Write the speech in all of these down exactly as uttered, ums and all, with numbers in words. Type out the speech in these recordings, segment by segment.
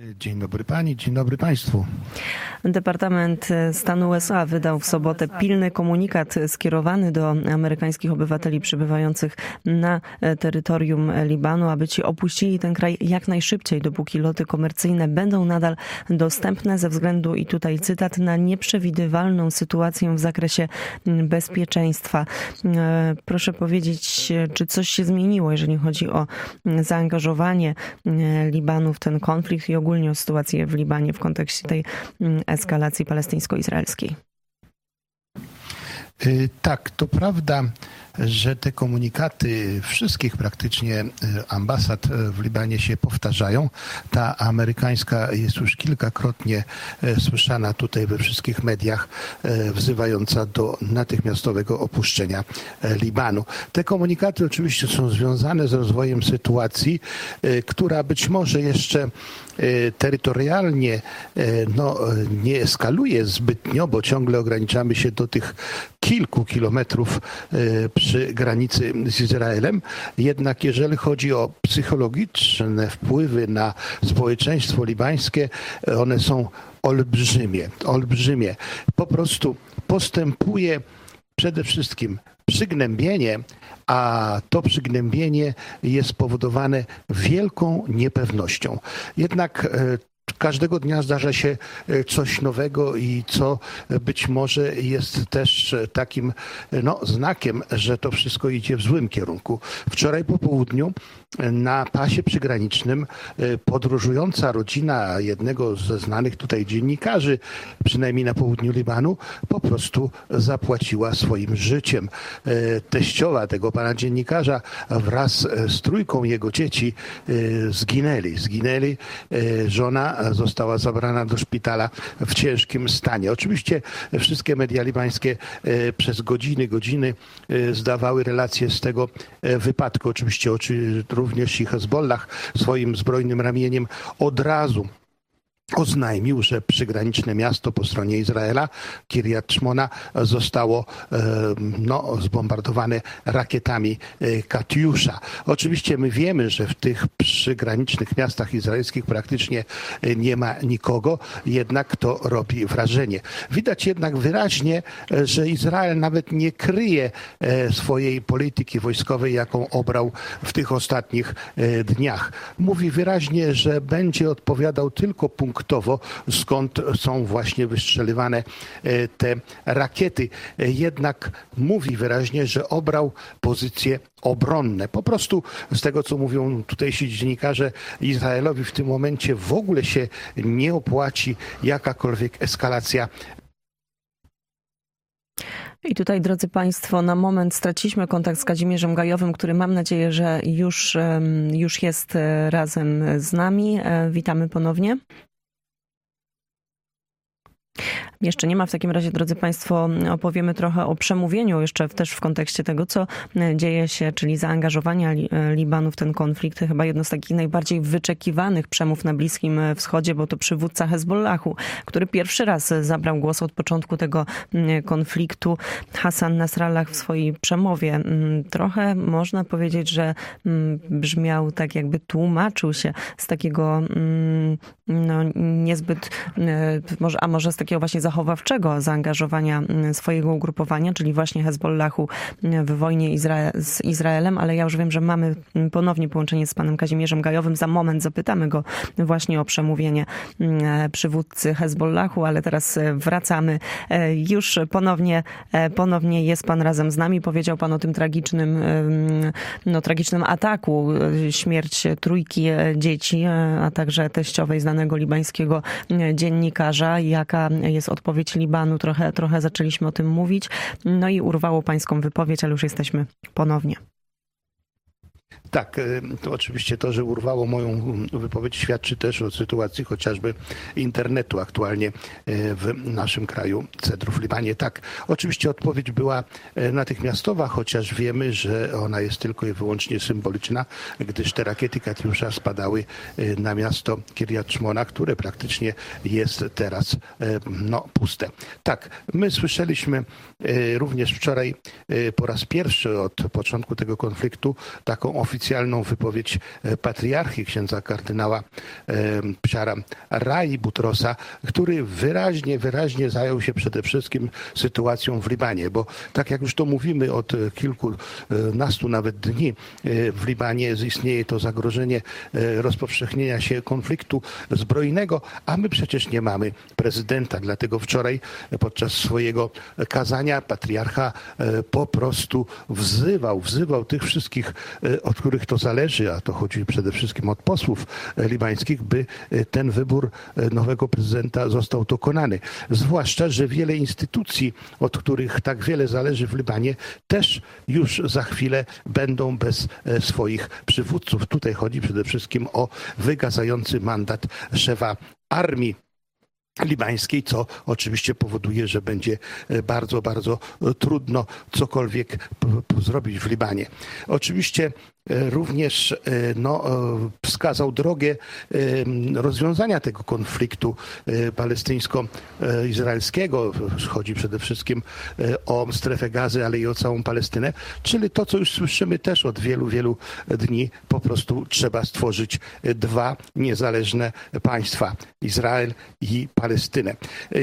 Dzień dobry pani, dzień dobry państwu. Departament Stanu U S A wydał w sobotę pilny komunikat skierowany do amerykańskich obywateli przybywających na terytorium Libanu, aby ci opuścili ten kraj jak najszybciej, dopóki loty komercyjne będą nadal dostępne ze względu, i tutaj cytat, na nieprzewidywalną sytuację w zakresie bezpieczeństwa. Proszę powiedzieć, czy coś się zmieniło, jeżeli chodzi o zaangażowanie Libanu w ten konflikt i ogólnie o sytuację w Libanie w kontekście tej eskalacji palestyńsko-izraelskiej? Tak, to prawda, że te komunikaty wszystkich praktycznie ambasad w Libanie się powtarzają. Ta amerykańska jest już kilkakrotnie słyszana tutaj we wszystkich mediach, wzywająca do natychmiastowego opuszczenia Libanu. Te komunikaty oczywiście są związane z rozwojem sytuacji, która być może jeszcze terytorialnie no, nie eskaluje zbytnio, bo ciągle ograniczamy się do tych kilku kilometrów przy granicy z Izraelem. Jednak jeżeli chodzi o psychologiczne wpływy na społeczeństwo libańskie, one są olbrzymie, olbrzymie. Po prostu postępuje przede wszystkim przygnębienie, a to przygnębienie jest spowodowane wielką niepewnością. Jednak każdego dnia zdarza się coś nowego i co być może jest też takim no, znakiem, że to wszystko idzie w złym kierunku. Wczoraj po południu na pasie przygranicznym podróżująca rodzina jednego ze znanych tutaj dziennikarzy, przynajmniej na południu Libanu, po prostu zapłaciła swoim życiem. Teściowa tego pana dziennikarza wraz z trójką jego dzieci zginęli. Zginęli. Żona została zabrana do szpitala w ciężkim stanie. Oczywiście wszystkie media libańskie przez godziny, godziny zdawały relacje z tego wypadku. Oczywiście oczy, również i Hezbollah swoim zbrojnym ramieniem od razu oznajmił, że przygraniczne miasto po stronie Izraela, Kiryat Shmona, zostało no, zbombardowane rakietami Katiusza. Oczywiście my wiemy, że w tych przygranicznych miastach izraelskich praktycznie nie ma nikogo, jednak to robi wrażenie. Widać jednak wyraźnie, że Izrael nawet nie kryje swojej polityki wojskowej, jaką obrał w tych ostatnich dniach. Mówi wyraźnie, że będzie odpowiadał tylko punktowo, skąd są właśnie wystrzeliwane te rakiety. Jednak mówi wyraźnie, że obrał pozycje obronne. Po prostu z tego, co mówią tutejsi dziennikarze, Izraelowi w tym momencie w ogóle się nie opłaci jakakolwiek eskalacja. I tutaj, drodzy państwo, na moment straciliśmy kontakt z Kazimierzem Gajowym, który, mam nadzieję, że już, już jest razem z nami. Witamy ponownie. Jeszcze nie ma. W takim razie, drodzy państwo, opowiemy trochę o przemówieniu, jeszcze też w kontekście tego, co dzieje się, czyli zaangażowania Libanu w ten konflikt. Chyba jedno z takich najbardziej wyczekiwanych przemów na Bliskim Wschodzie, bo to przywódca Hezbollahu, który pierwszy raz zabrał głos od początku tego konfliktu. Hassan Nasrallah w swojej przemowie trochę można powiedzieć, że brzmiał tak, jakby tłumaczył się z takiego no, niezbyt, a może z takiego właśnie zachowawczego zaangażowania swojego ugrupowania, czyli właśnie Hezbollahu w wojnie Izra- z Izraelem, ale ja już wiem, że mamy ponownie połączenie z panem Kazimierzem Gajowym. Za moment zapytamy go właśnie o przemówienie przywódcy Hezbollahu, ale teraz wracamy. Już ponownie, ponownie jest pan razem z nami. Powiedział pan o tym tragicznym, no, tragicznym ataku, śmierć trójki dzieci, a także teściowej znanego libańskiego dziennikarza. Jaka jest odpowiedź Libanu? Trochę, trochę zaczęliśmy o tym mówić. No i urwało pańską wypowiedź, ale już jesteśmy ponownie. Tak, to oczywiście to, że urwało moją wypowiedź, świadczy też o sytuacji chociażby internetu aktualnie w naszym kraju, Cedru w Libanie. Tak, oczywiście odpowiedź była natychmiastowa, chociaż wiemy, że ona jest tylko i wyłącznie symboliczna, gdyż te rakiety Katiusza spadały na miasto Kiryat Shmona, które praktycznie jest teraz no, puste. Tak, my słyszeliśmy również wczoraj po raz pierwszy od początku tego konfliktu taką oficjalną oficjalną wypowiedź patriarchy księdza kardynała Psiara Rai Butrosa, który wyraźnie, wyraźnie zajął się przede wszystkim sytuacją w Libanie, bo tak jak już to mówimy od kilkunastu nawet dni, w Libanie istnieje to zagrożenie rozpowszechnienia się konfliktu zbrojnego, a my przecież nie mamy prezydenta. Dlatego wczoraj podczas swojego kazania patriarcha po prostu wzywał, wzywał tych wszystkich, od których to zależy, a to chodzi przede wszystkim od posłów libańskich, by ten wybór nowego prezydenta został dokonany. Zwłaszcza, że wiele instytucji, od których tak wiele zależy w Libanie, też już za chwilę będą bez swoich przywódców. Tutaj chodzi przede wszystkim o wygaszający mandat szefa armii libańskiej, co oczywiście powoduje, że będzie bardzo, bardzo trudno cokolwiek zrobić w Libanie. Oczywiście również no, wskazał drogę rozwiązania tego konfliktu palestyńsko-izraelskiego. Chodzi przede wszystkim o strefę Gazy, ale i o całą Palestynę, czyli to, co już słyszymy też od wielu, wielu dni, po prostu trzeba stworzyć dwa niezależne państwa, Izrael i Palestynę.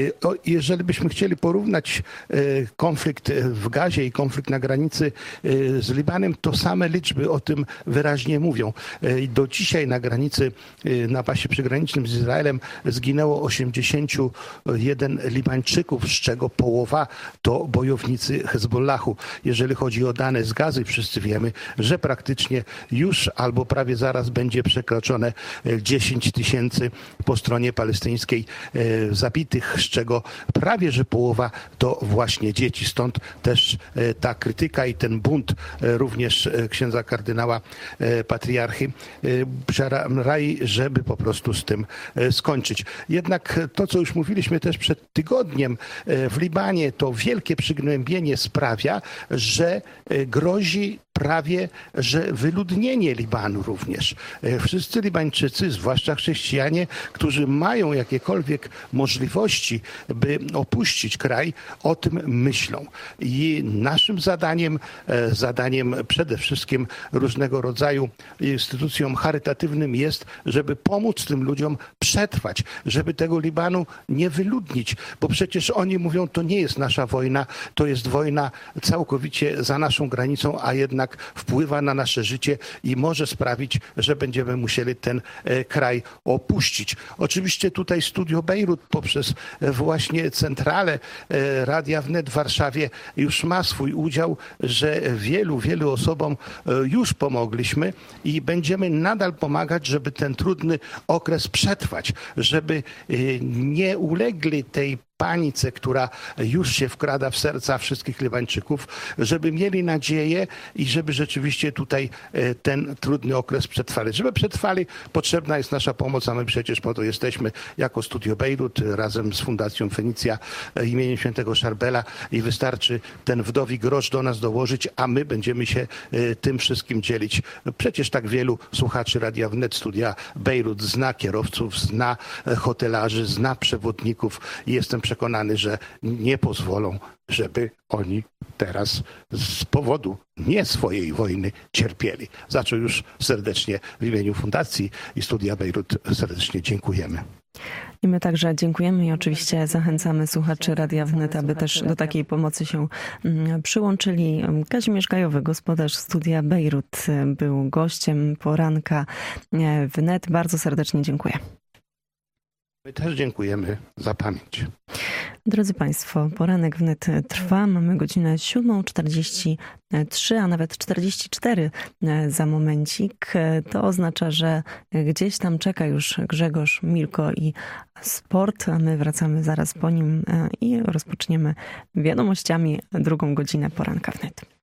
Jeżeli byśmy chcieli porównać konflikt w Gazie i konflikt na granicy z Libanem, to same liczby o tym wyraźnie mówią. Do dzisiaj na granicy, na pasie przygranicznym z Izraelem zginęło osiemdziesięciu jeden Libańczyków, z czego połowa to bojownicy Hezbollahu. Jeżeli chodzi o dane z Gazy, wszyscy wiemy, że praktycznie już albo prawie zaraz będzie przekroczone dziesięć tysięcy po stronie palestyńskiej zabitych, z czego prawie że połowa to właśnie dzieci. Stąd też ta krytyka i ten bunt również księdza kardynała patriarchy Psiara Rai, żeby po prostu z tym skończyć. Jednak to, co już mówiliśmy też przed tygodniem, w Libanie to wielkie przygnębienie sprawia, że grozi prawie, że wyludnienie Libanu również. Wszyscy Libańczycy, zwłaszcza chrześcijanie, którzy mają jakiekolwiek możliwości, by opuścić kraj, o tym myślą. I naszym zadaniem, zadaniem przede wszystkim różnego rodzaju instytucjom charytatywnym jest, żeby pomóc tym ludziom przetrwać, żeby tego Libanu nie wyludnić, bo przecież oni mówią, to nie jest nasza wojna, to jest wojna całkowicie za naszą granicą, a jednak wpływa na nasze życie i może sprawić, że będziemy musieli ten kraj opuścić. Oczywiście tutaj Studio Bejrut poprzez właśnie centralę Radia Wnet w Warszawie już ma swój udział, że wielu, wielu osobom już pomogliśmy i będziemy nadal pomagać, żeby ten trudny okres przetrwać, żeby nie ulegli tej panice, która już się wkrada w serca wszystkich Libańczyków, żeby mieli nadzieję i żeby rzeczywiście tutaj ten trudny okres przetrwali. Żeby przetrwali, potrzebna jest nasza pomoc, a my przecież po to jesteśmy jako Studio Bejrut razem z Fundacją Fenicja imieniem świętego Szarbela i wystarczy ten wdowi grosz do nas dołożyć, a my będziemy się tym wszystkim dzielić. Przecież tak wielu słuchaczy Radia Wnet, Studia Bejrut zna kierowców, zna hotelarzy, zna przewodników i jestem przekonany, że nie pozwolą, żeby oni teraz z powodu nie swojej wojny cierpieli. Za co już serdecznie w imieniu Fundacji i Studia Bejrut serdecznie dziękujemy. I my także dziękujemy i oczywiście zachęcamy słuchaczy Radia Wnet, aby też do takiej pomocy się przyłączyli. Kazimierz Gajowy, gospodarz Studia Bejrut, był gościem poranka Wnet. Bardzo serdecznie dziękuję. My też dziękujemy za pamięć. Drodzy Państwo, poranek Wnet trwa. Mamy godzinę siódmą czterdzieści trzy, a nawet czterdzieści cztery za momencik. To oznacza, że gdzieś tam czeka już Grzegorz Milko i sport, a my wracamy zaraz po nim i rozpoczniemy wiadomościami drugą godzinę poranka Wnet.